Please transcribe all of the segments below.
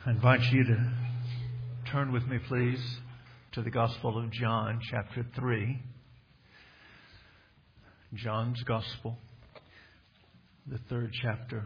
I invite you to turn with me, please, to the Gospel of John, chapter 3. John's Gospel, the 3rd chapter.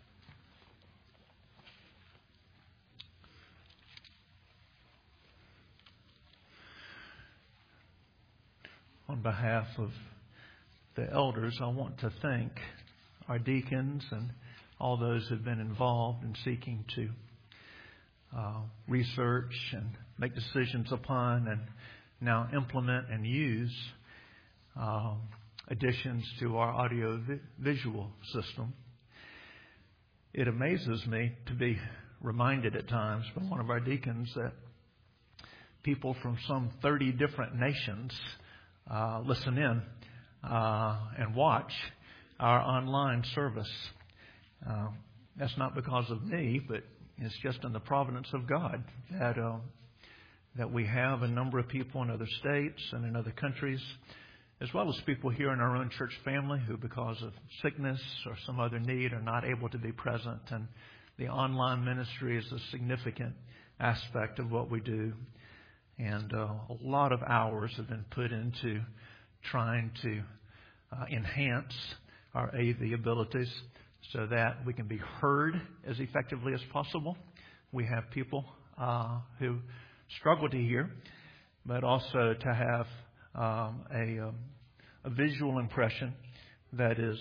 On behalf of the elders, I want to thank our deacons and all those who have been involved in seeking to research and make decisions upon and now implement and use additions to our audio-visual system. It amazes me to be reminded at times by one of our deacons that people from some 30 different nations listen in and watch our online service. That's not because of me, but it's just in the providence of God that we have a number of people in other states and in other countries, as well as people here in our own church family who, because of sickness or some other need, are not able to be present. And the online ministry is a significant aspect of what we do. And a lot of hours have been put into trying to enhance our AV abilities so that we can be heard as effectively as possible. We have people who struggle to hear, but also to have a visual impression that is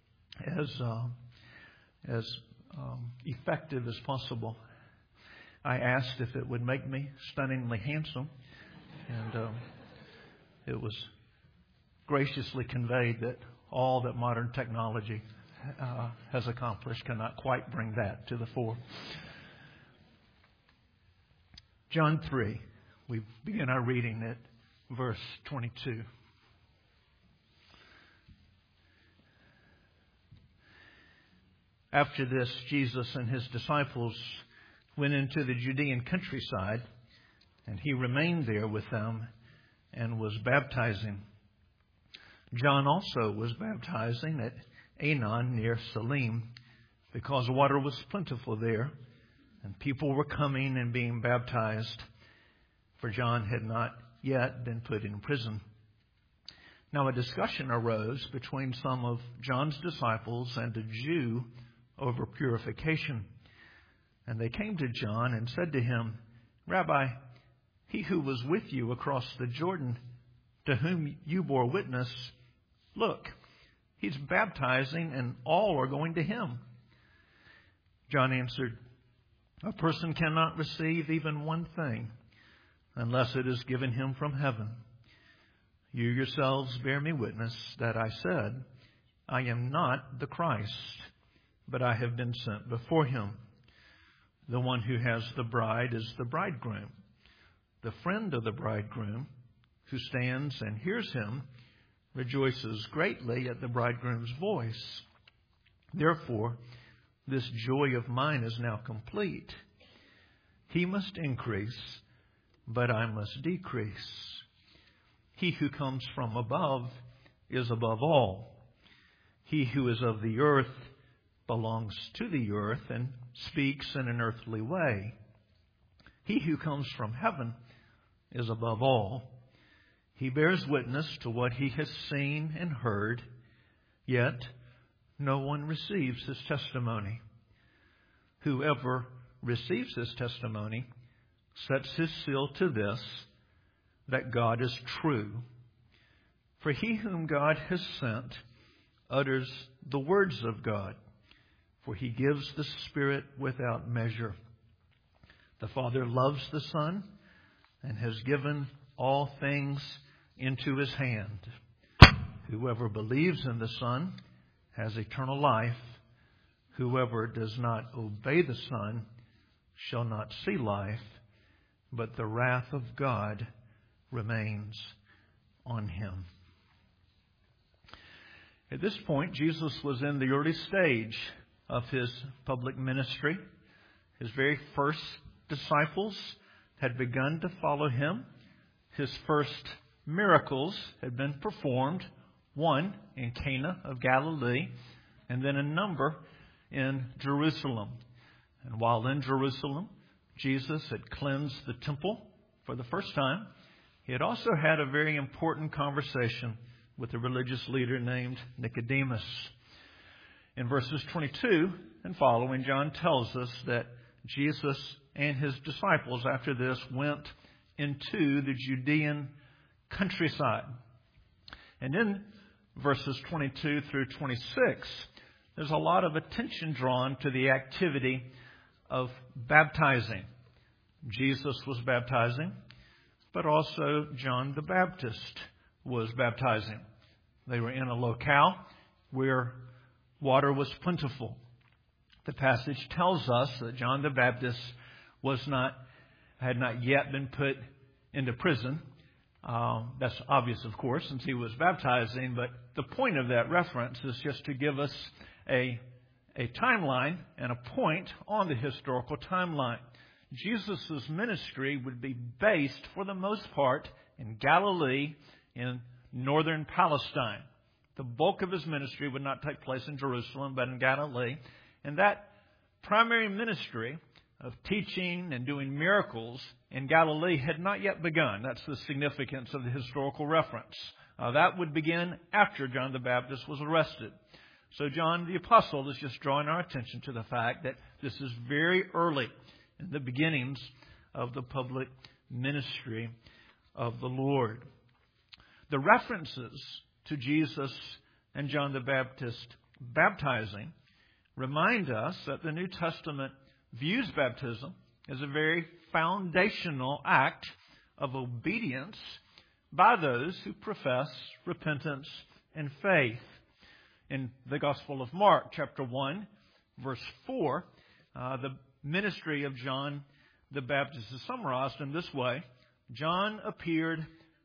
as effective as possible. I asked if it would make me stunningly handsome, and it was graciously conveyed that all that modern technology has accomplished cannot quite bring that to the fore. John 3, we begin our reading at verse 22. After this, Jesus and his disciples went into the Judean countryside, and he remained there with them and was baptizing. John also was baptizing at Aenon near Salim, because water was plentiful there, and people were coming and being baptized, for John had not yet been put in prison. Now a discussion arose between some of John's disciples and a Jew over purification. And they came to John and said to him, "Rabbi, he who was with you across the Jordan, to whom you bore witness, look, he's baptizing and all are going to him." John answered, "A person cannot receive even one thing unless it is given him from heaven. You yourselves bear me witness that I said, I am not the Christ, but I have been sent before him. The one who has the bride is the bridegroom. The friend of the bridegroom, who stands and hears him, rejoices greatly at the bridegroom's voice. Therefore, this joy of mine is now complete. He must increase, but I must decrease. He who comes from above is above all. He who is of the earth belongs to the earth and speaks in an earthly way. He who comes from heaven is above all. He bears witness to what he has seen and heard, yet no one receives his testimony. Whoever receives his testimony sets his seal to this, that God is true. For he whom God has sent utters the words of God, for he gives the Spirit without measure. The Father loves the Son and has given all things into his hand. Whoever believes in the Son has eternal life. Whoever does not obey the Son shall not see life, but the wrath of God remains on him. At this point, Jesus was in the early stage of his public ministry. His very first disciples had begun to follow him. His first miracles had been performed, one in Cana of Galilee, and then a number in Jerusalem. And while in Jerusalem, Jesus had cleansed the temple for the first time, he had also had a very important conversation with a religious leader named Nicodemus. In verses 22 and following, John tells us that Jesus and his disciples after this went into the Judean countryside. And in verses 22 through 26, there's a lot of attention drawn to the activity of baptizing. Jesus was baptizing, but also John the Baptist was baptizing. They were in a locale where water was plentiful. The passage tells us that John the Baptist had not yet been put into prison. That's obvious, of course, since he was baptizing, but the point of that reference is just to give us a timeline and a point on the historical timeline. Jesus' ministry would be based, for the most part, in Galilee, in northern Palestine. The bulk of his ministry would not take place in Jerusalem, but in Galilee. And that primary ministry of teaching and doing miracles in Galilee had not yet begun. That's the significance of the historical reference. That would begin after John the Baptist was arrested. So John the Apostle is just drawing our attention to the fact that this is very early in the beginnings of the public ministry of the Lord. The references to Jesus and John the Baptist baptizing remind us that the New Testament views baptism as a very foundational act of obedience by those who profess repentance and faith. In the Gospel of Mark, chapter 1, verse 4, the ministry of John the Baptist is summarized in this way. John appeared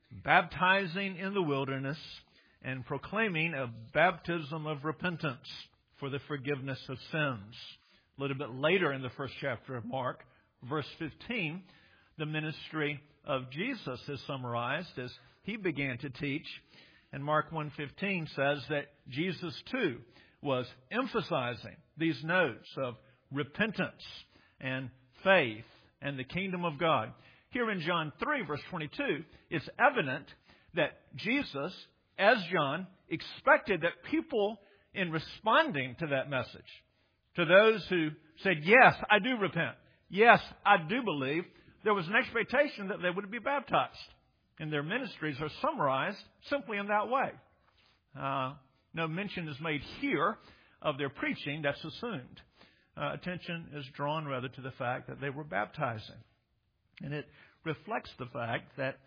baptizing in the wilderness and proclaiming a baptism of repentance for the forgiveness of sins. A little bit later in the first chapter of Mark, verse 15, the ministry of Jesus is summarized as he began to teach. And Mark 1:15 says that Jesus too was emphasizing these notes of repentance and faith and the kingdom of God. Here in John 3, verse 22, it's evident that Jesus, as John, expected that people, in responding to that message, to those who said, yes, I do repent, yes, I do believe, there was an expectation that they would be baptized. And their ministries are summarized simply in that way. No mention is made here of their preaching. That's assumed. Attention is drawn rather to the fact that they were baptizing. And it reflects the fact that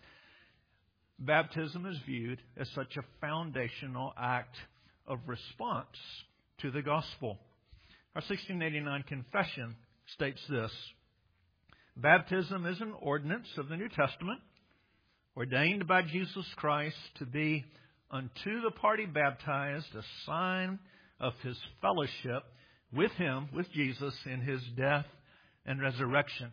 baptism is viewed as such a foundational act of response to the gospel. Our 1689 confession states this: baptism is an ordinance of the New Testament, ordained by Jesus Christ to be unto the party baptized a sign of his fellowship with him, with Jesus, in his death and resurrection.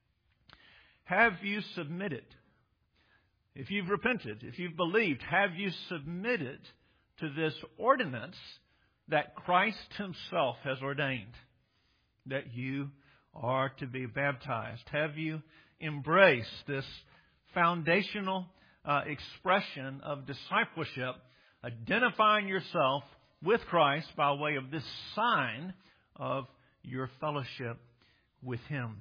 Have you submitted? If you've repented, if you've believed, have you submitted to this ordinance that Christ himself has ordained, that you are to be baptized? Have you embraced this foundational expression of discipleship, identifying yourself with Christ by way of this sign of your fellowship with him?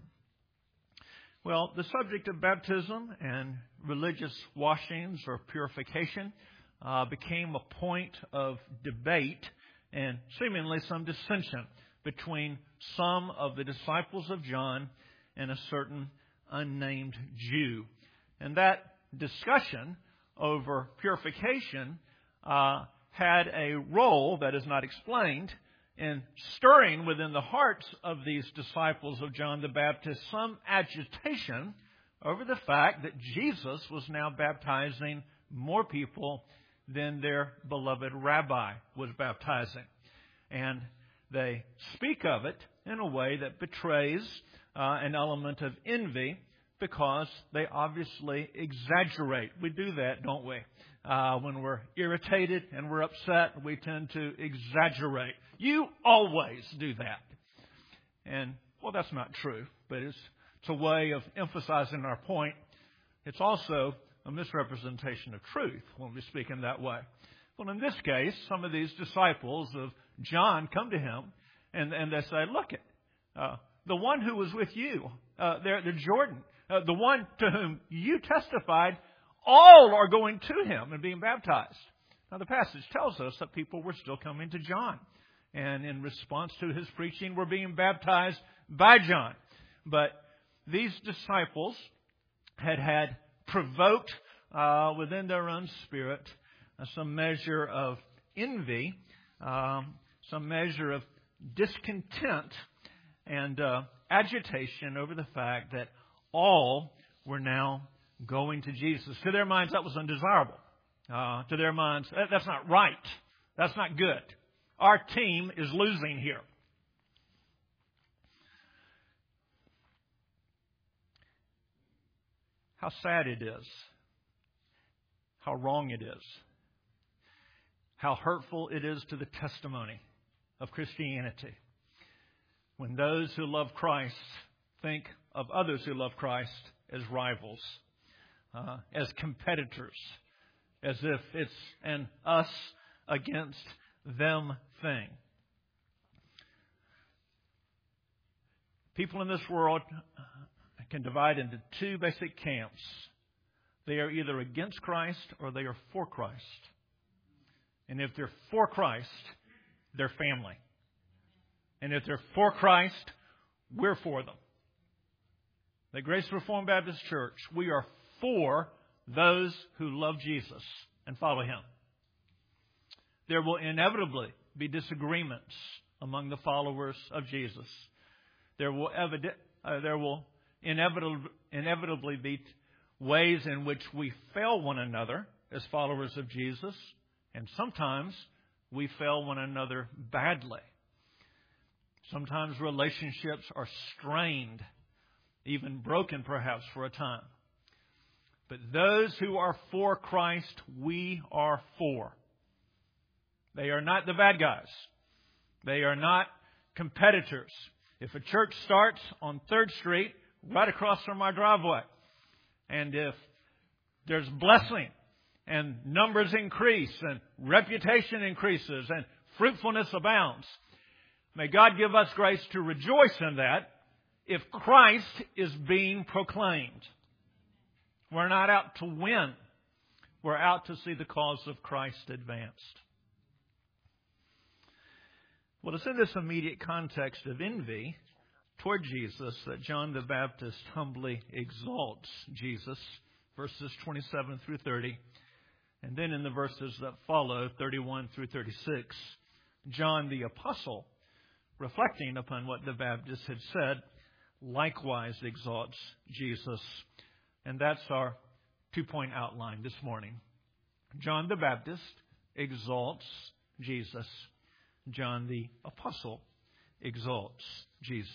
Well, the subject of baptism and religious washings or purification became a point of debate and seemingly some dissension between some of the disciples of John and a certain unnamed Jew. And that discussion over purification had a role that is not explained in stirring within the hearts of these disciples of John the Baptist some agitation over the fact that Jesus was now baptizing more people than their beloved rabbi was baptizing. And they speak of it in a way that betrays an element of envy, because they obviously exaggerate. We do that, don't we? When we're irritated and we're upset, we tend to exaggerate. You always do that. And, well, that's not true, but it's It's a way of emphasizing our point. It's also a misrepresentation of truth when we speak in that way. Well, in this case, some of these disciples of John come to him and they say, look, the one who was with you, the Jordan, the one to whom you testified, all are going to him and being baptized. Now, the passage tells us that people were still coming to John. And in response to his preaching, were being baptized by John. But these disciples had provoked within their own spirit some measure of envy, some measure of discontent and agitation over the fact that all were now going to Jesus. To their minds, that was undesirable. To their minds, that's not right. That's not good. Our team is losing here. How sad it is. How wrong it is. How hurtful it is to the testimony of Christianity when those who love Christ think of others who love Christ as rivals, as competitors, as if it's an us against them thing. People in this world can divide into two basic camps. They are either against Christ or they are for Christ. And if they're for Christ, they're family. And if they're for Christ, we're for them. The Grace Reformed Baptist Church, we are for those who love Jesus and follow Him. There will inevitably be disagreements among the followers of Jesus. There will inevitably be ways in which we fail one another as followers of Jesus, and sometimes we fail one another badly. Sometimes relationships are strained, even broken perhaps for a time. But those who are for Christ, we are for. They are not the bad guys. They are not competitors. If a church starts on 3rd Street, right across from our driveway, and if there's blessing and numbers increase and reputation increases and fruitfulness abounds, may God give us grace to rejoice in that if Christ is being proclaimed. We're not out to win. We're out to see the cause of Christ advanced. Well, it's in this immediate context of envy toward Jesus that John the Baptist humbly exalts Jesus, verses 27 through 30. And then in the verses that follow, 31 through 36, John the Apostle, reflecting upon what the Baptist had said, likewise exalts Jesus. And that's our 2-point outline this morning. John the Baptist exalts Jesus. John the Apostle exalts Jesus.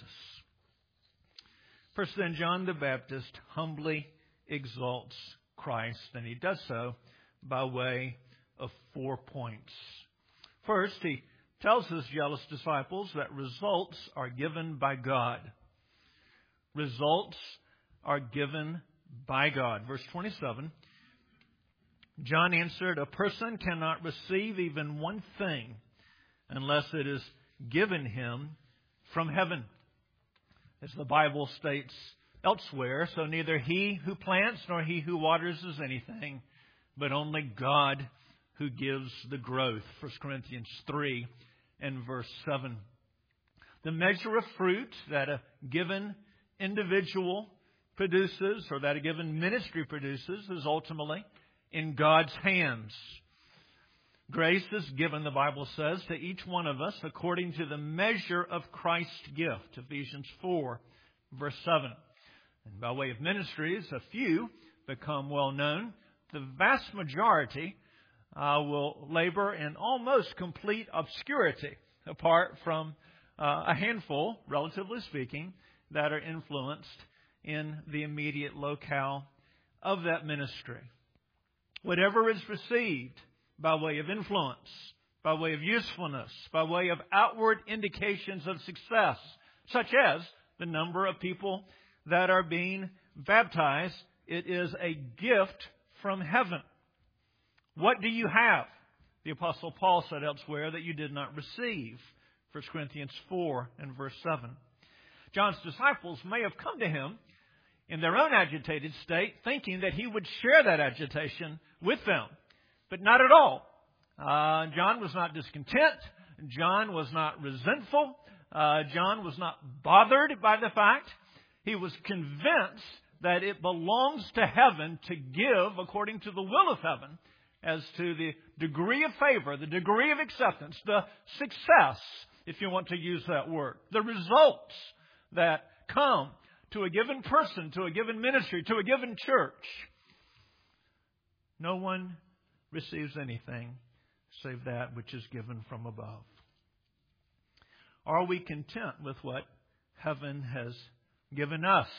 First then, John the Baptist humbly exalts Christ, and he does so by way of 4 points. First, he tells his jealous disciples that results are given by God. Results are given by God. Verse 27, John answered, "A person cannot receive even one thing unless it is given him from heaven." As the Bible states elsewhere, so neither he who plants nor he who waters is anything, but only God who gives the growth. 1 Corinthians 3 and verse 7. The measure of fruit that a given individual produces or that a given ministry produces is ultimately in God's hands. Grace is given, the Bible says, to each one of us according to the measure of Christ's gift. Ephesians 4, verse 7. And by way of ministries, a few become well known. The vast majority will labor in almost complete obscurity, apart from a handful, relatively speaking, that are influenced in the immediate locale of that ministry. Whatever is received by way of influence, by way of usefulness, by way of outward indications of success, such as the number of people that are being baptized. It is a gift from heaven. What do you have? The Apostle Paul said elsewhere that you did not receive. 1 Corinthians 4 and verse 7. John's disciples may have come to him in their own agitated state, thinking that he would share that agitation with them. But not at all. John was not discontent. John was not resentful. John was not bothered by the fact. He was convinced that it belongs to heaven to give according to the will of heaven as to the degree of favor, the degree of acceptance, the success, if you want to use that word, the results that come to a given person, to a given ministry, to a given church. No one receives anything save that which is given from above. Are we content with what heaven has given us?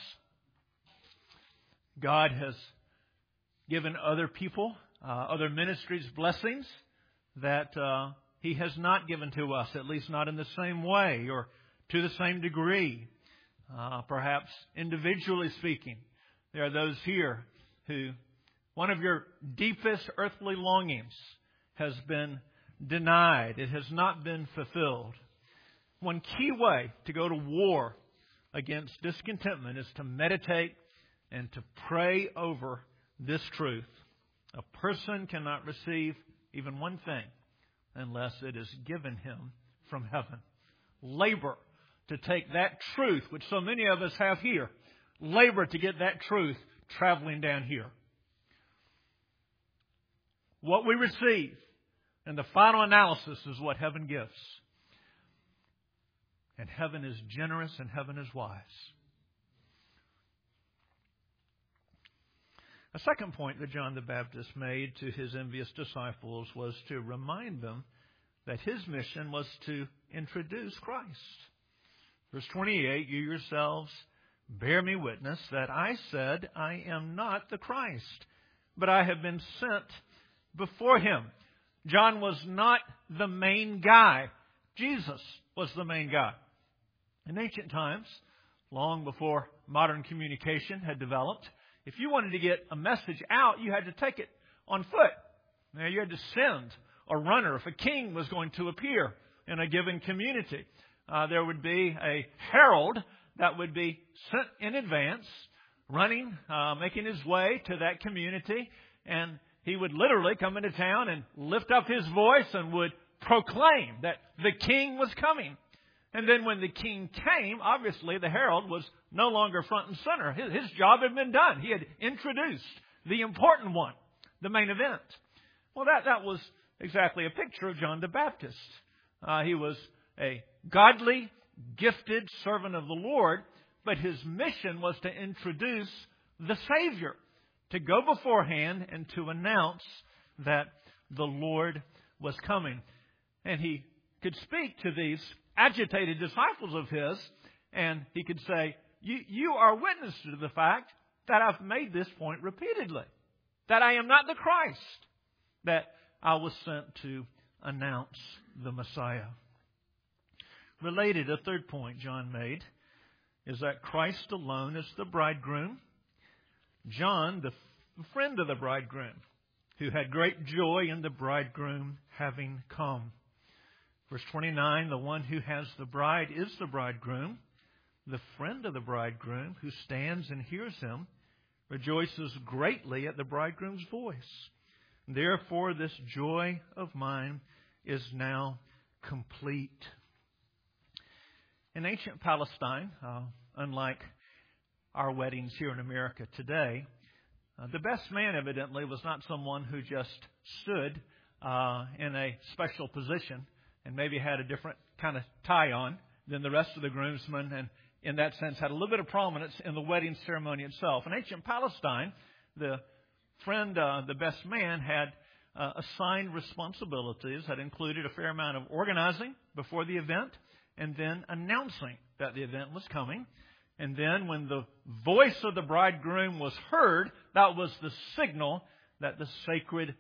God has given other people, other ministries, blessings that He has not given to us, at least not in the same way or to the same degree. Perhaps individually speaking, there are those here who one of your deepest earthly longings has been denied. It has not been fulfilled. One key way to go to war against discontentment is to meditate and to pray over this truth. A person cannot receive even one thing unless it is given him from heaven. Labor to take that truth, which so many of us have here. Labor to get that truth traveling down here. What we receive in the final analysis is what heaven gives. And heaven is generous and heaven is wise. A second point that John the Baptist made to his envious disciples was to remind them that his mission was to introduce Christ. Verse 28, you yourselves bear me witness that I said I am not the Christ, but I have been sent before him. John was not the main guy. Jesus was the main guy. In ancient times, long before modern communication had developed, if you wanted to get a message out, you had to take it on foot. Now, you had to send a runner if a king was going to appear in a given community. There would be a herald that would be sent in advance, running, making his way to that community, and he would literally come into town and lift up his voice and would proclaim that the king was coming. And then when the king came, obviously the herald was no longer front and center. His job had been done. He had introduced the important one, the main event. Well, that was exactly a picture of John the Baptist. He was a godly, gifted servant of the Lord, but his mission was to introduce the Savior, to go beforehand and to announce that the Lord was coming. And he could speak to these agitated disciples of his, and he could say, you are witness to the fact that I've made this point repeatedly, that I am not the Christ, that I was sent to announce the Messiah. Related, a third point John made is that Christ alone is the bridegroom. John, the friend of the bridegroom, who had great joy in the bridegroom having come. Verse 29, the one who has the bride is the bridegroom. The friend of the bridegroom who stands and hears him rejoices greatly at the bridegroom's voice. Therefore, this joy of mine is now complete. In ancient Palestine, unlike our weddings here in America today, the best man evidently was not someone who just stood in a special position and maybe had a different kind of tie on than the rest of the groomsmen, and in that sense had a little bit of prominence in the wedding ceremony itself. In ancient Palestine, the friend, the best man, had assigned responsibilities that included a fair amount of organizing before the event and then announcing that the event was coming. And then when the voice of the bridegroom was heard, that was the signal that the sacred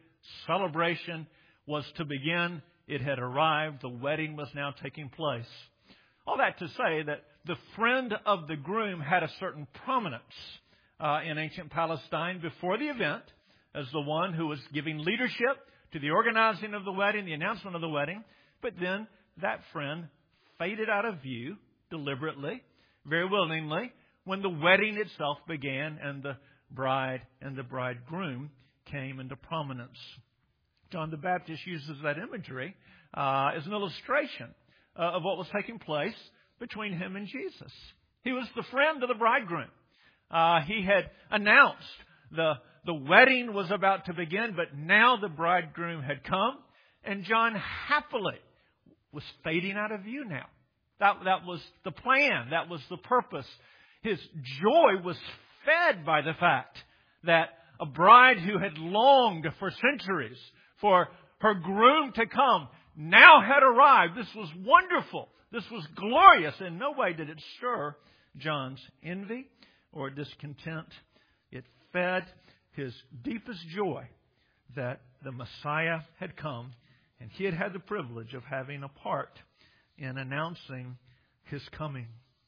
celebration was to begin. It had arrived. The wedding was now taking place. All that to say that the friend of the groom had a certain prominence in ancient Palestine before the event as the one who was giving leadership to the organizing of the wedding, the announcement of the wedding. But then that friend faded out of view deliberately, very willingly, when the wedding itself began and the bride and the bridegroom came into prominence. John the Baptist uses that imagery as an illustration of what was taking place between him and Jesus. He was the friend of the bridegroom. He had announced the wedding was about to begin, but now the bridegroom had come, and John happily was fading out of view now. That was the plan. That was the purpose. His joy was fed by the fact that a bride who had longed for centuries for her groom to come now had arrived. This was wonderful. This was glorious. In no way did it stir John's envy or discontent. It fed his deepest joy that the Messiah had come, and he had had the privilege of having a part in announcing his coming.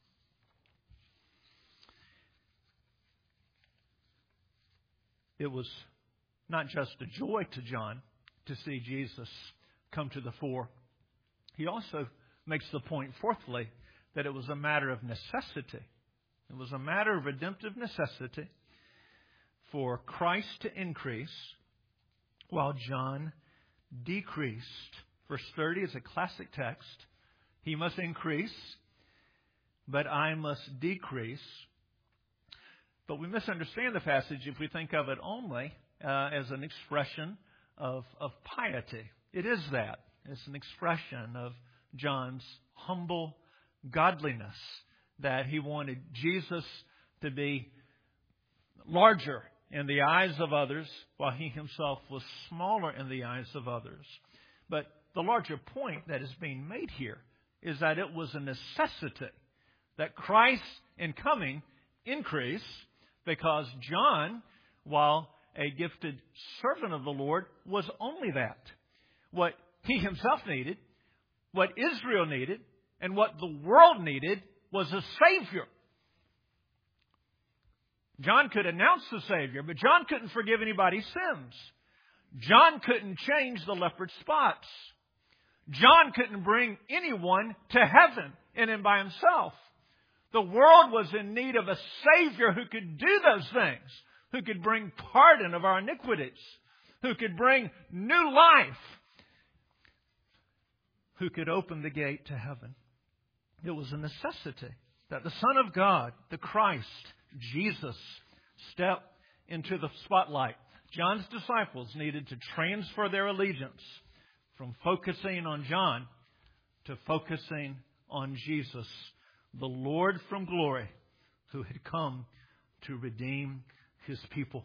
It was not just a joy to John to see Jesus come to the fore. He also makes the point, fourthly, that it was a matter of necessity. It was a matter of redemptive necessity for Christ to increase while John decreased. Verse 30 is a classic text. He must increase, but I must decrease. But we misunderstand the passage if we think of it only as an expression of piety. It is that. It's an expression of John's humble godliness, that he wanted Jesus to be larger in the eyes of others while he himself was smaller in the eyes of others. But the larger point that is being made here is that it was a necessity that Christ in coming increase, because John, while a gifted servant of the Lord, was only that. What he himself needed, what Israel needed, and what the world needed was a Savior. John could announce the Savior, but John couldn't forgive anybody's sins. John couldn't change the leopard spots. John couldn't bring anyone to heaven in and by himself. The world was in need of a Savior who could do those things, who could bring pardon of our iniquities, who could bring new life, who could open the gate to heaven. It was a necessity that the Son of God, the Christ, Jesus, step into the spotlight. John's disciples needed to transfer their allegiance from focusing on John to focusing on Jesus, the Lord from glory, who had come to redeem His people.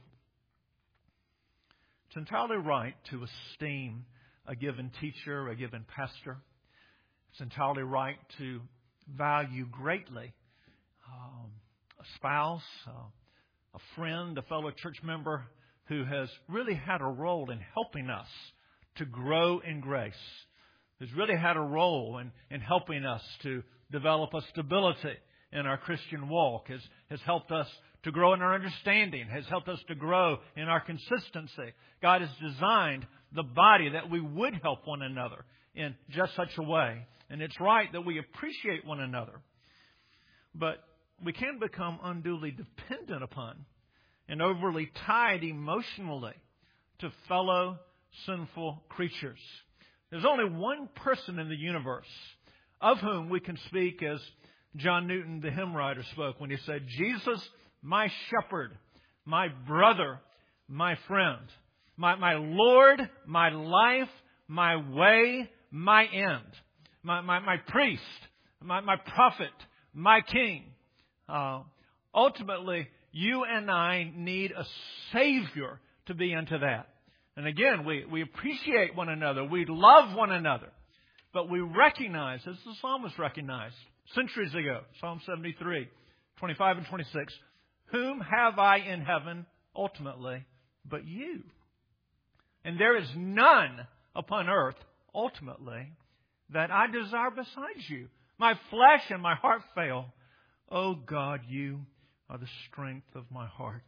It's entirely right to esteem a given teacher, a given pastor. It's entirely right to value greatly a spouse, a friend, a fellow church member who has really had a role in helping us to grow in grace, who's really had a role in helping us to develop a stability in our Christian walk, has helped us to grow in our understanding, has helped us to grow in our consistency. God has designed the body that we would help one another in just such a way. And it's right that we appreciate one another. But we can become unduly dependent upon and overly tied emotionally to fellow sinful creatures. There's only one person in the universe of whom we can speak as John Newton, the hymn writer, spoke when he said, Jesus, my shepherd, my brother, my friend, my Lord, my life, my way, my end, my priest, my prophet, my king. Ultimately, you and I need a Savior to be into that. And again, we appreciate one another. We love one another. But we recognize, as the psalmist recognized centuries ago, Psalm 73, 25 and 26, whom have I in heaven ultimately but you? And there is none upon earth ultimately that I desire besides you. My flesh and my heart fail. Oh God, you are the strength of my heart.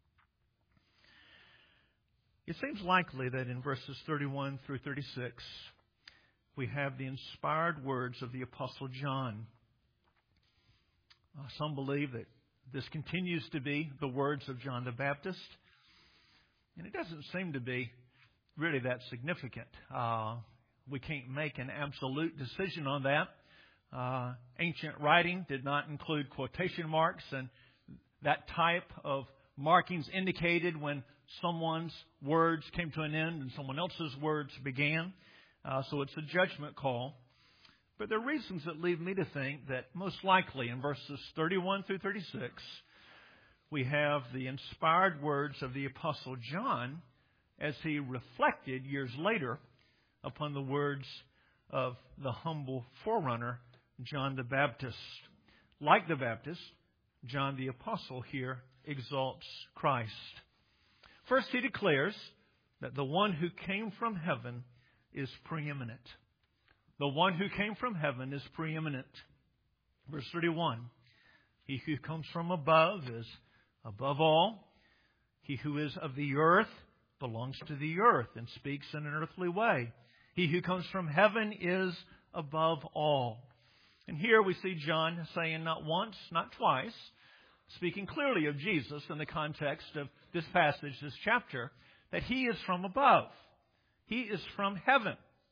It seems likely that in verses 31 through 36, we have the inspired words of the Apostle John. Some believe that this continues to be the words of John the Baptist. And it doesn't seem to be really that significant. We can't make an absolute decision on that. Ancient writing did not include quotation marks, and that type of markings indicated when someone's words came to an end and someone else's words began. So it's a judgment call. But there are reasons that lead me to think that most likely in verses 31 through 36, we have the inspired words of the Apostle John as he reflected years later upon the words of the humble forerunner, John the Baptist. Like the Baptist, John the Apostle here exalts Christ. First, he declares that the one who came from heaven is preeminent. The one who came from heaven is preeminent. Verse 31, he who comes from above is above all. He who is of the earth belongs to the earth and speaks in an earthly way. He who comes from heaven is above all. And here we see John saying not once, not twice, speaking clearly of Jesus in the context of this passage, this chapter, that He is from above. He is from heaven.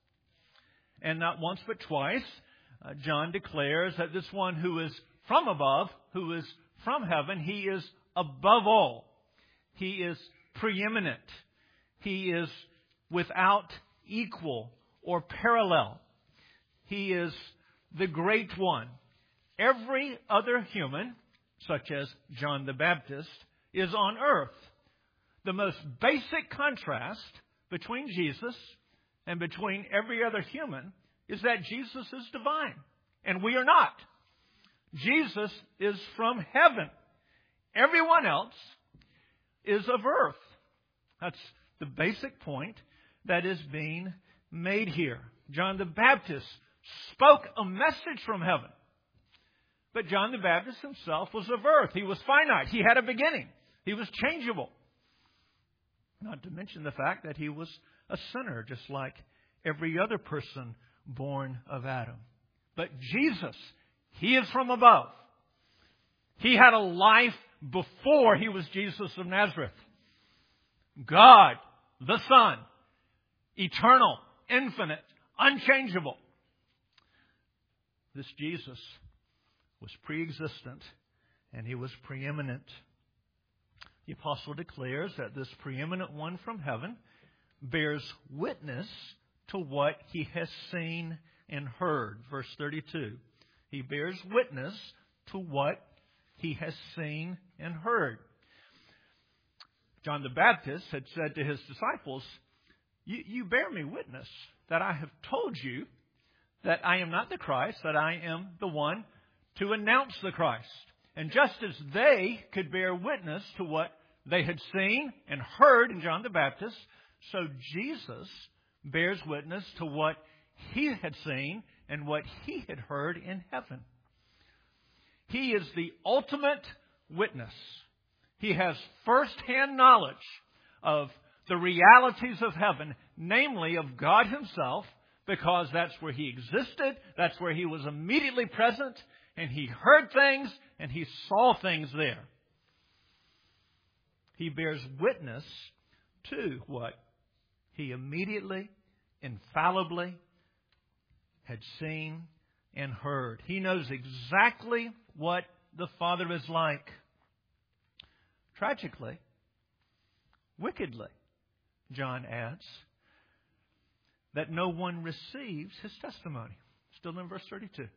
And not once but twice, John declares that this one who is from above, who is from heaven, He is above all. He is preeminent. He is without equal or parallel. He is the great one. Every other human, such as John the Baptist, is on earth. The most basic contrast between Jesus and between every other human is that Jesus is divine and we are not. Jesus is from heaven. Everyone else is of earth. That's the basic point that is being made here. John the Baptist spoke a message from heaven. But John the Baptist himself was of earth. He was finite. He had a beginning. He was changeable. Not to mention the fact that he was a sinner, just like every other person born of Adam. But Jesus, He is from above. He had a life before He was Jesus of Nazareth. God, the Son, eternal, infinite, unchangeable. This Jesus was pre-existent and He was preeminent. The apostle declares that this preeminent one from heaven bears witness to what he has seen and heard. Verse 32. He bears witness to what he has seen and heard. John the Baptist had said to his disciples, You bear me witness that I have told you that I am not the Christ, that I am the one to announce the Christ. And just as they could bear witness to what they had seen and heard in John the Baptist, so Jesus bears witness to what He had seen and what He had heard in heaven. He is the ultimate witness. He has first-hand knowledge of the realities of heaven, namely of God Himself, because that's where He existed, that's where He was immediately present, and He heard things and He saw things there. He bears witness to what He immediately, infallibly had seen and heard. He knows exactly what the Father is like. Tragically, wickedly, John adds, that no one receives His testimony. Still in verse 32.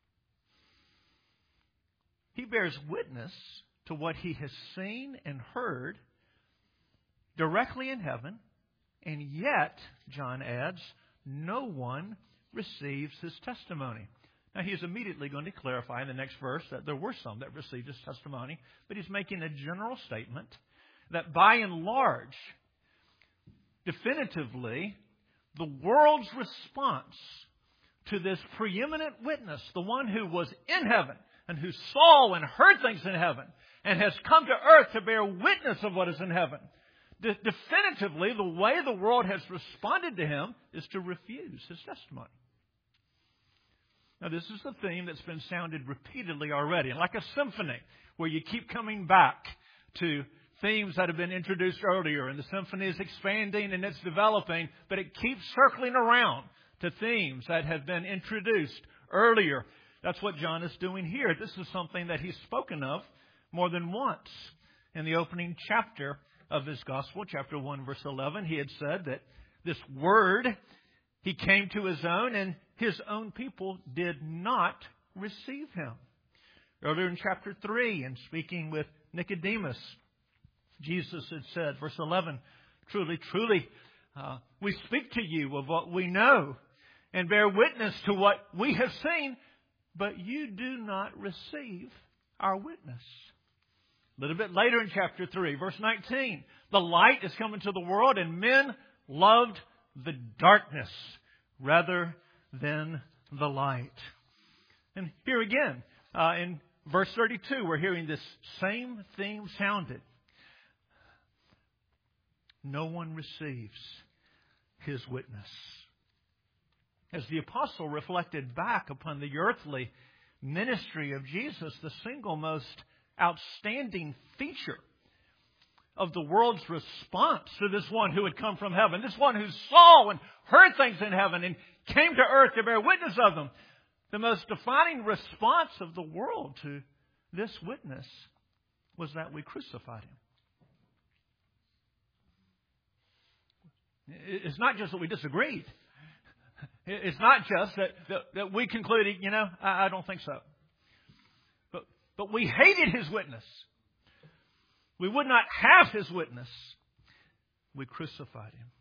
He bears witness to what He has seen and heard directly in heaven, and yet, John adds, no one receives His testimony. Now, he is immediately going to clarify in the next verse that there were some that received His testimony, but he's making a general statement that by and large, definitively, the world's response to this preeminent witness, the one who was in heaven and who saw and heard things in heaven and has come to earth to bear witness of what is in heaven. Definitively, the way the world has responded to him is to refuse his testimony. Now, this is a theme that's been sounded repeatedly already, like a symphony where you keep coming back to themes that have been introduced earlier, and the symphony is expanding and it's developing, but it keeps circling around to themes that have been introduced earlier. That's what John is doing here. This is something that he's spoken of more than once. In the opening chapter of his gospel, chapter 1, verse 11, he had said that this word, he came to his own, and his own people did not receive him. Earlier in chapter 3, in speaking with Nicodemus, Jesus had said, verse 11, truly, truly, we speak to you of what we know and bear witness to what we have seen, but you do not receive our witness. A little bit later in chapter 3, verse 19, the light is come into the world, and men loved the darkness rather than the light. And here again, in verse 32, we're hearing this same theme sounded. No one receives his witness. As the apostle reflected back upon the earthly ministry of Jesus, the single most outstanding feature of the world's response to this one who had come from heaven, this one who saw and heard things in heaven and came to earth to bear witness of them, the most defining response of the world to this witness was that we crucified him. It's not just that we disagreed. It's not just that we concluded, I don't think so. But we hated his witness. We would not have his witness. We crucified him.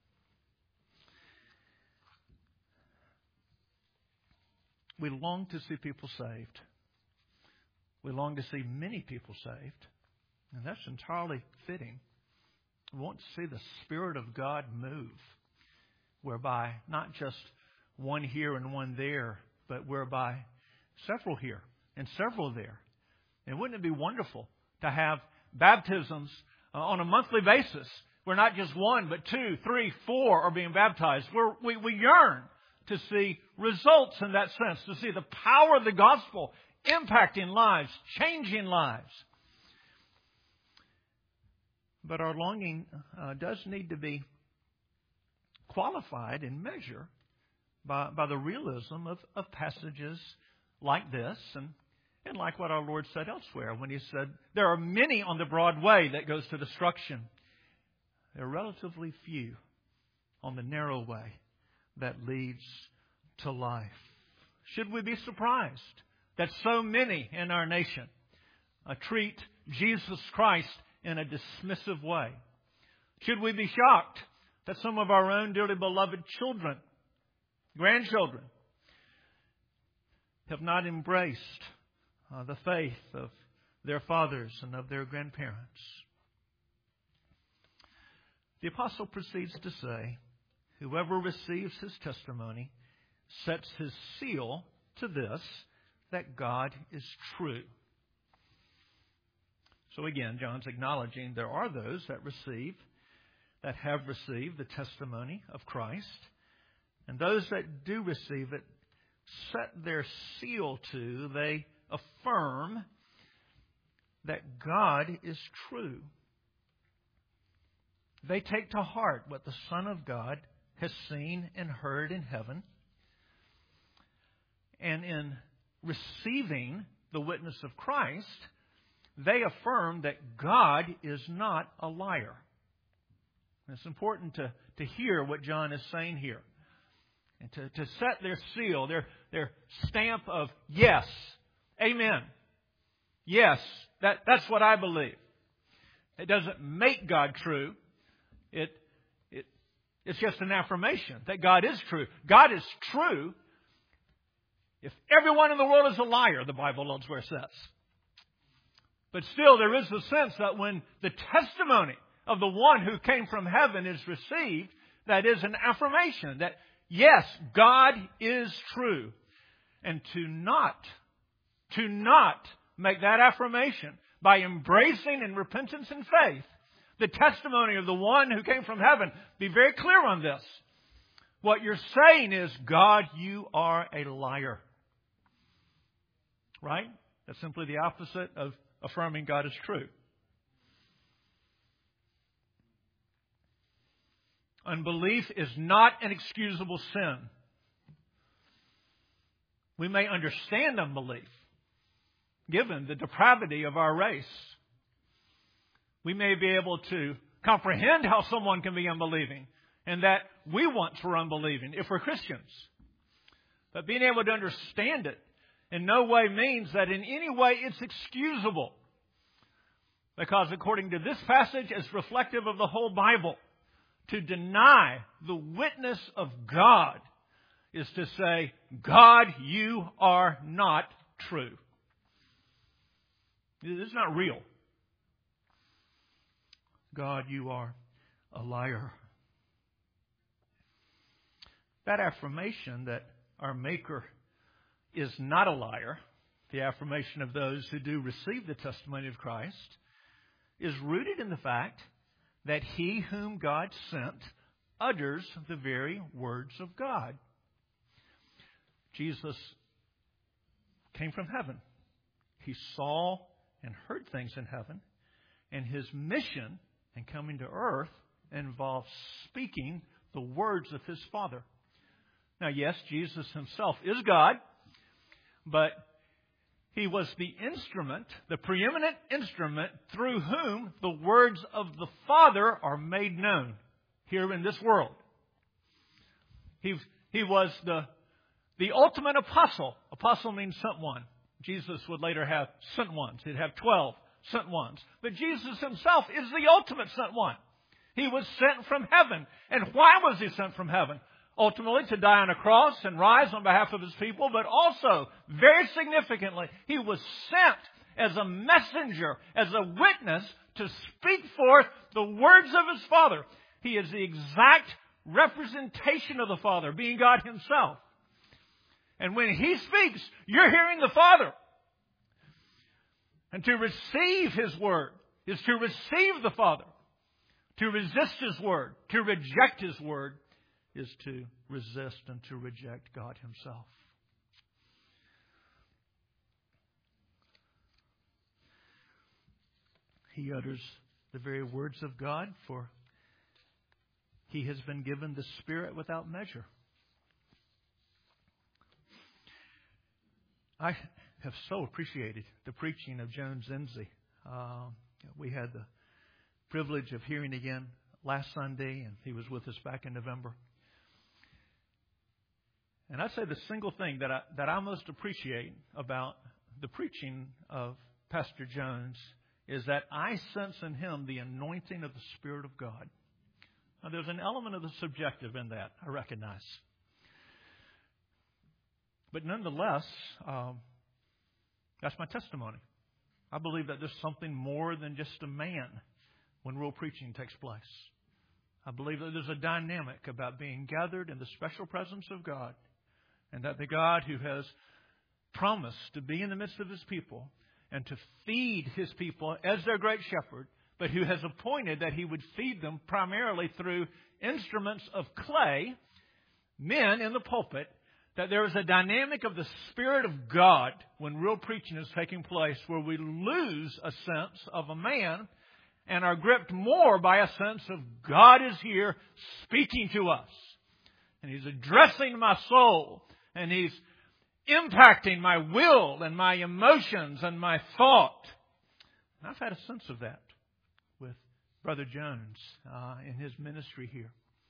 We long to see people saved. We long to see many people saved. And that's entirely fitting. We want to see the Spirit of God move, whereby not just one here and one there, but whereby several here and several there. And wouldn't it be wonderful to have baptisms on a monthly basis where not just one, but 2, 3, 4 are being baptized? We yearn to see results in that sense, to see the power of the gospel impacting lives, changing lives. But our longing does need to be qualified in measure by the realism of passages like this and like what our Lord said elsewhere when He said, there are many on the broad way that goes to destruction. There are relatively few on the narrow way that leads to life. Should we be surprised that so many in our nation treat Jesus Christ in a dismissive way? Should we be shocked that some of our own dearly beloved children, grandchildren, have not embraced the faith of their fathers and of their grandparents? The apostle proceeds to say, whoever receives his testimony sets his seal to this, that God is true. So again, John's acknowledging there are those that have received the testimony of Christ. And those that do receive it set their seal to, they affirm that God is true. They take to heart what the Son of God has seen and heard in heaven. And in receiving the witness of Christ, they affirm that God is not a liar. And it's important to hear what John is saying here. And to set their seal, their stamp of yes, amen. Yes, that's what I believe. It doesn't make God true. It's just an affirmation that God is true. God is true. If everyone in the world is a liar, the Bible elsewhere says. But still, there is the sense that when the testimony of the one who came from heaven is received, that is an affirmation that, Yes, God is true. And to not make that affirmation by embracing in repentance and faith the testimony of the one who came from heaven. Be very clear on this. What you're saying is, God, you are a liar. Right? That's simply the opposite of affirming God is true. Unbelief is not an excusable sin. We may understand unbelief, given the depravity of our race. We may be able to comprehend how someone can be unbelieving, and that we once were unbelieving if we're Christians. But being able to understand it in no way means that in any way it's excusable. Because according to this passage, it's reflective of the whole Bible. To deny the witness of God is to say, God, you are not true. This is not real. God, you are a liar. That affirmation that our Maker is not a liar, the affirmation of those who do receive the testimony of Christ, is rooted in the fact that He whom God sent utters the very words of God. Jesus came from heaven. He saw and heard things in heaven. And His mission in coming to earth involves speaking the words of His Father. Now, yes, Jesus Himself is God, but He was the instrument, the preeminent instrument through whom the words of the Father are made known here in this world. He was the ultimate apostle. Apostle means sent one. Jesus would later have sent ones. He'd have 12 sent ones. But Jesus Himself is the ultimate sent one. He was sent from heaven. And why was He sent from heaven? Ultimately, to die on a cross and rise on behalf of His people, but also, very significantly, He was sent as a messenger, as a witness, to speak forth the words of His Father. He is the exact representation of the Father, being God Himself. And when He speaks, you're hearing the Father. And to receive His Word is to receive the Father. To resist His Word, to reject His Word, is to resist and to reject God Himself. He utters the very words of God, for He has been given the Spirit without measure. I have so appreciated the preaching of Joan Zinzi. We had the privilege of hearing again last Sunday, and he was with us back in November. And I'd say the single thing that I most appreciate about the preaching of Pastor Jones is that I sense in him the anointing of the Spirit of God. Now, there's an element of the subjective in that, I recognize. But nonetheless, that's my testimony. I believe that there's something more than just a man when real preaching takes place. I believe that there's a dynamic about being gathered in the special presence of God, and that the God who has promised to be in the midst of His people and to feed His people as their great shepherd, but who has appointed that He would feed them primarily through instruments of clay, men in the pulpit, that there is a dynamic of the Spirit of God when real preaching is taking place where we lose a sense of a man and are gripped more by a sense of God is here speaking to us. And He's addressing my soul. And He's impacting my will and my emotions and my thought. And I've had a sense of that with Brother Jones in his ministry here.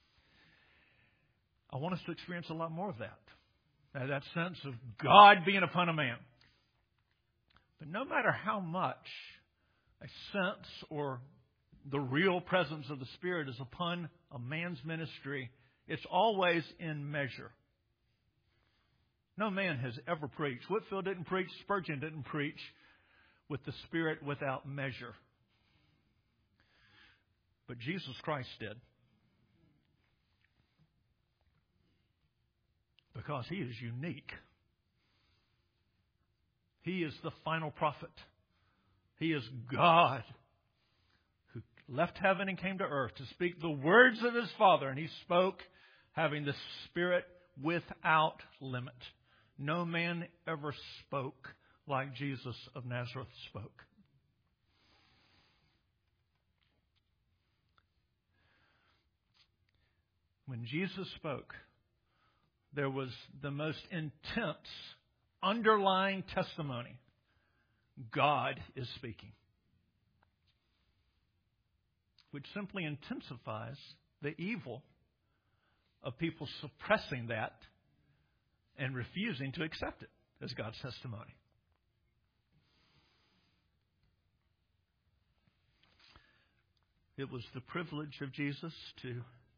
I want us to experience a lot more of that. That sense of God being upon a man. But no matter how much a sense or the real presence of the Spirit is upon a man's ministry, it's always in measure. No man has ever preached. Whitefield didn't preach. Spurgeon didn't preach with the Spirit without measure. But Jesus Christ did. Because He is unique. He is the final prophet. He is God who left heaven and came to earth to speak the words of His Father. And He spoke having the Spirit without limit. No man ever spoke like Jesus of Nazareth spoke. When Jesus spoke, there was the most intense underlying testimony. God is speaking. Which simply intensifies the evil of people suppressing that and refusing to accept it as God's testimony. It was the privilege of Jesus to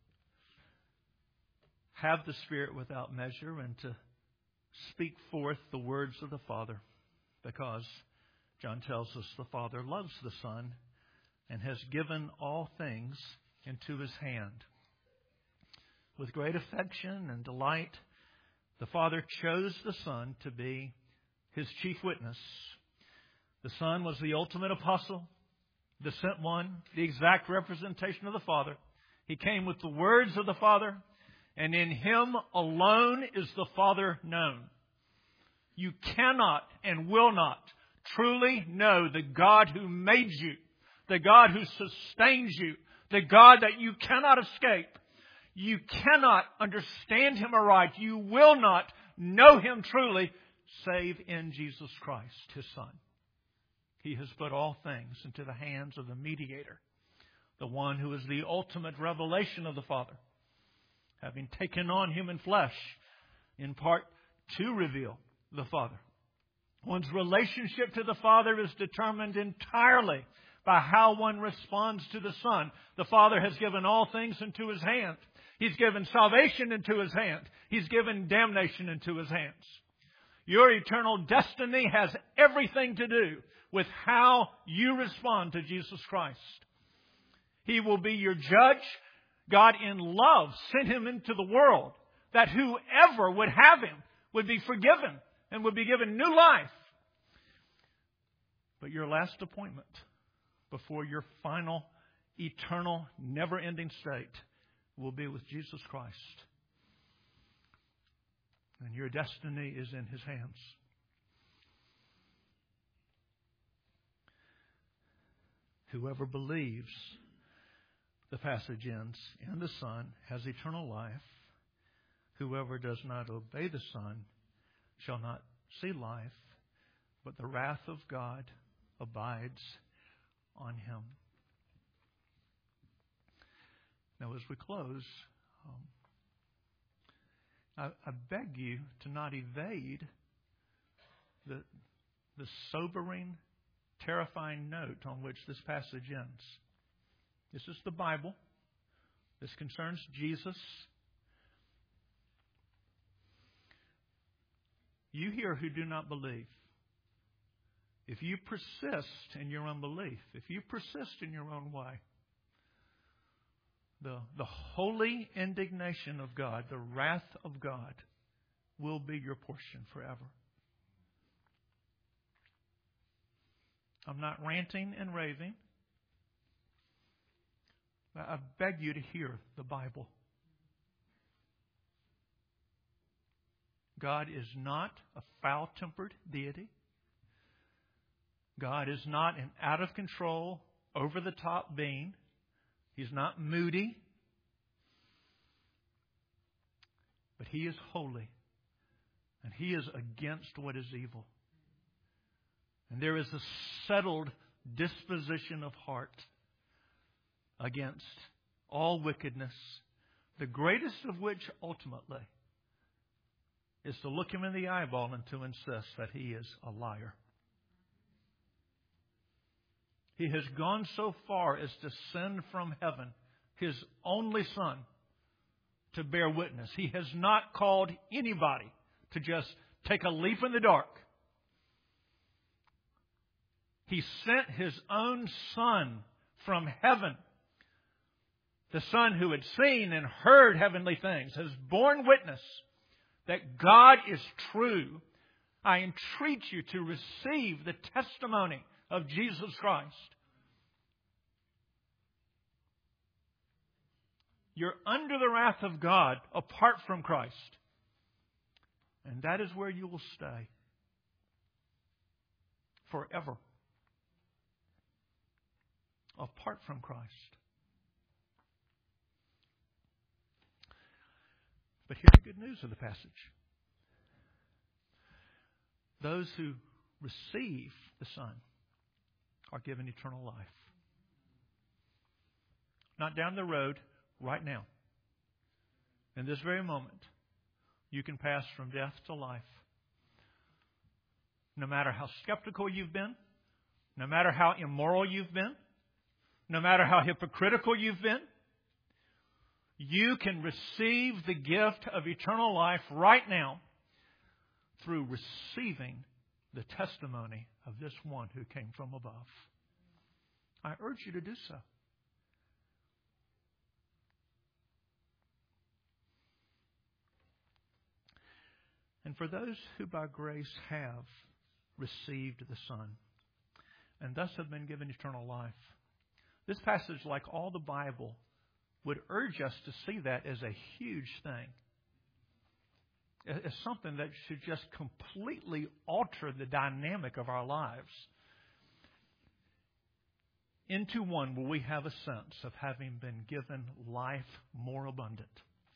have the Spirit without measure and to speak forth the words of the Father, because John tells us the Father loves the Son and has given all things into His hand. With great affection and delight, the Father chose the Son to be His chief witness. The Son was the ultimate apostle, the sent one, the exact representation of the Father. He came with the words of the Father, and in Him alone is the Father known. You cannot and will not truly know the God who made you, the God who sustains you, the God that you cannot escape. You cannot understand Him aright. You will not know Him truly, save in Jesus Christ, His Son. He has put all things into the hands of the mediator, the one who is the ultimate revelation of the Father, having taken on human flesh, in part to reveal the Father. One's relationship to the Father is determined entirely by how one responds to the Son. The Father has given all things into His hand. He's given salvation into His hand. He's given damnation into His hands. Your eternal destiny has everything to do with how you respond to Jesus Christ. He will be your judge. God in love sent Him into the world that whoever would have Him would be forgiven and would be given new life. But your last appointment before your final, eternal, never-ending state will be with Jesus Christ. And your destiny is in His hands. Whoever believes, the passage ends, in the Son has eternal life. Whoever does not obey the Son shall not see life, but the wrath of God abides on him. Now, as we close, I beg you to not evade the sobering, terrifying note on which this passage ends. This is the Bible. This concerns Jesus. You here who do not believe, if you persist in your unbelief, if you persist in your own way, the holy indignation of God, the wrath of God, will be your portion forever. I'm not ranting and raving. I beg you to hear the Bible. God is not a foul-tempered deity. God is not an out-of-control, over-the-top being. He's not moody. But He is holy. And He is against what is evil. And there is a settled disposition of heart against all wickedness, the greatest of which ultimately is to look Him in the eyeball and to insist that He is a liar. He has gone so far as to send from heaven His only Son to bear witness. He has not called anybody to just take a leap in the dark. He sent His own Son from heaven. The Son who had seen and heard heavenly things has borne witness that God is true, I entreat you to receive the testimony of Jesus Christ. You're under the wrath of God apart from Christ. And that is where you will stay forever. Apart from Christ. But here's the good news of the passage. Those who receive the Son are given eternal life. Not down the road, right now. In this very moment, you can pass from death to life. No matter how skeptical you've been, no matter how immoral you've been, no matter how hypocritical you've been, you can receive the gift of eternal life right now through receiving the testimony of this one who came from above. I urge you to do so. And for those who by grace have received the Son and thus have been given eternal life, this passage, like all the Bible, would urge us to see that as a huge thing. As something that should just completely alter the dynamic of our lives into one where we have a sense of having been given life more abundant.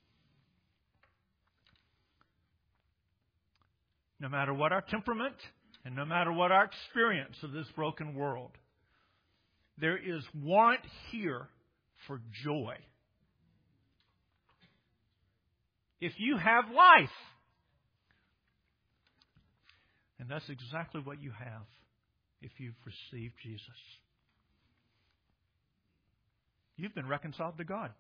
No matter what our temperament and no matter what our experience of this broken world, there is warrant here for joy. If you have life, and that's exactly what you have if you've received Jesus. You've been reconciled to God.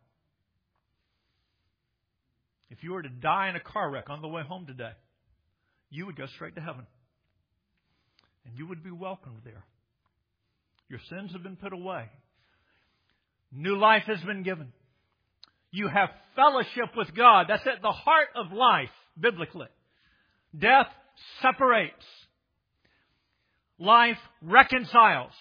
If you were to die in a car wreck on the way home today, you would go straight to heaven. And you would be welcomed there. Your sins have been put away. New life has been given. You have fellowship with God. That's at the heart of life, biblically. Death separates. Life reconciles.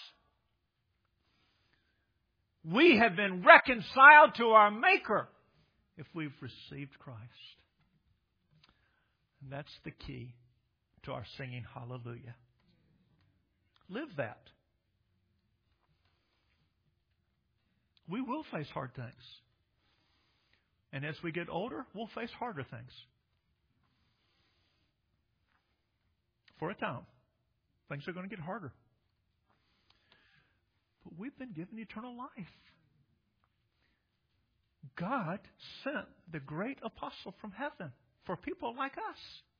We have been reconciled to our Maker if we've received Christ. And that's the key to our singing hallelujah. Live that. We will face hard things. And as we get older, we'll face harder things. For a time. Things are going to get harder. But we've been given eternal life. God sent the great apostle from heaven for people like us.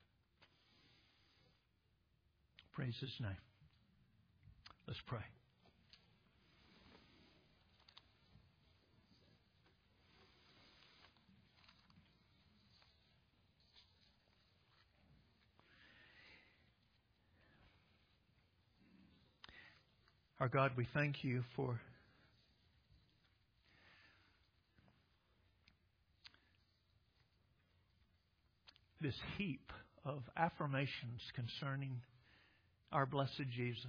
Praise His name. Let's pray. Our God, we thank You for this heap of affirmations concerning our blessed Jesus.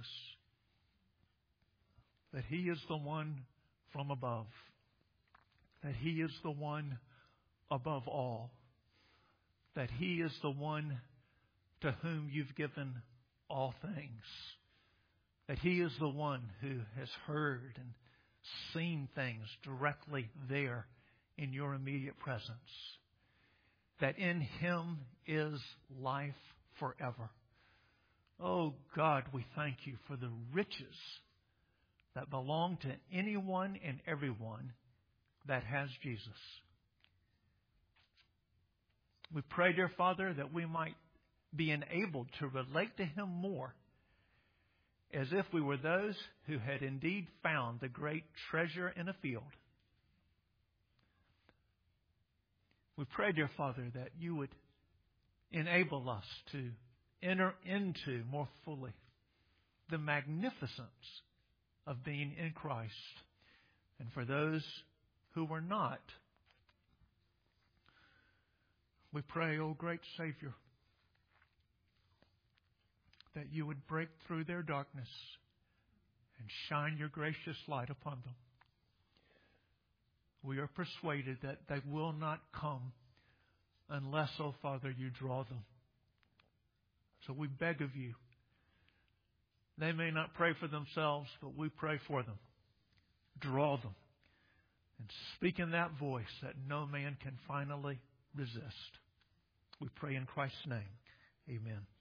That He is the one from above. That He is the one above all. That He is the one to whom You've given all things. That He is the one who has heard and seen things directly there in Your immediate presence. That in Him is life forever. Oh God, we thank You for the riches that belong to anyone and everyone that has Jesus. We pray, dear Father, that we might be enabled to relate to Him more as if we were those who had indeed found the great treasure in a field. We pray, dear Father, that You would enable us to enter into more fully the magnificence of being in Christ. And for those who were not, We pray, O great Savior, that you would break through their darkness and shine your gracious light upon them. We are persuaded that they will not come unless, O Father, you draw them. So we beg of you. They may not pray for themselves, but we pray for them. Draw them. And speak in that voice that no man can finally resist. We pray in Christ's name. Amen.